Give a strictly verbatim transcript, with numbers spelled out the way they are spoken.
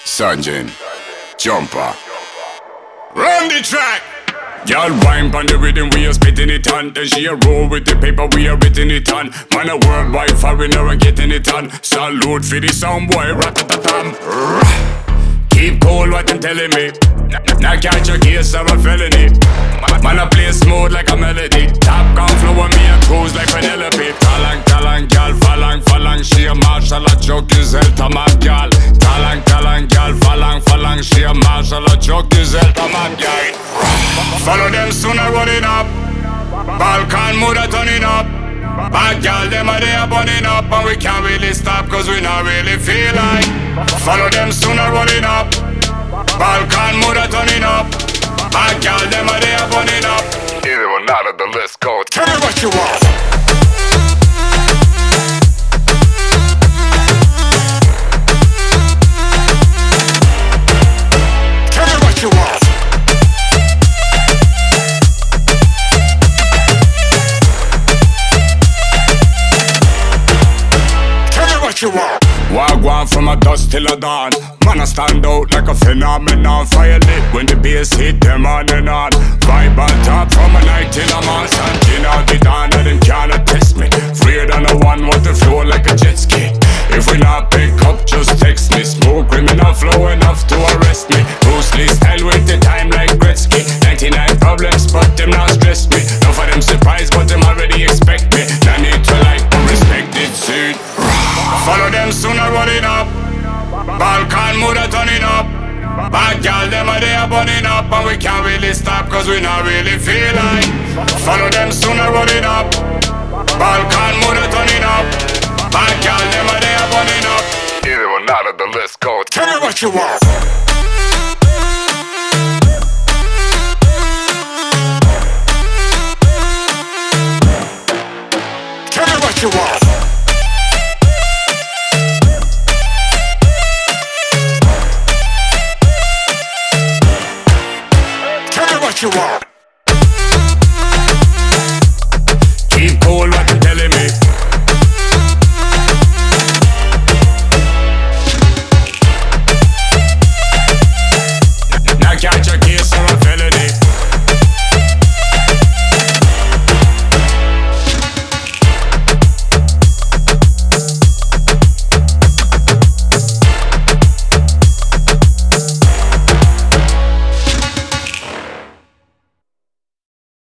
Sanjin, Jumper. Run the track! Y'all wine pon the rhythm, we are spitting it on. Then she a roll with the paper, we are written it on. Man a worldwide foreigner and getting it on. Salute for the sound boy, rat-a-ta-tam. Keep cool, what them telling me. Now catch a case of a felony. Man a play smooth like a melody. Top gun flow on me a cruise like Penelope. Talang, talang, gal, falang, falang. She a marshal, a joke is el tamam, gal. Talang, talang, gal, falang, falang. She a marshal, a joke is el tamam, gal. Follow them sooner running up. Balkan mood a turning up. Bad gal, them a they a burning up. And we can't really stop cause we not really feel like. Follow them sooner running up. Balkan mood a turning up. Bad gal, them a they a burning up. Either or not of the list go. Tell me what you want. Tell me what you want. You want. Wagwan from a dusk till a dawn. Man I stand out like a phenomenon. Fire lit when the bass hit them on and on. Vibe on top from a night till a man. Sanjin out the dawn and them cannot test me. Freer than a one with the flow like a jet ski. If we not pick up, just text me. Smoke criminal flow enough to arrest me. Bruce Lee style with the time like Gretzky. ninety-nine problems but them not stress me. None of them surprised but them already expect me. No need to like or respect it, see. Follow them sooner running up. Balkan mood a turning up. Bad gal, them a they a burning up. And we can't really stop cause we not really feel like. Follow them sooner running up. Balkan mood a turning up. Bad gal, them a they a burning up. Either or not of the list go. Tell me what you want. Tell me what you want. What you want?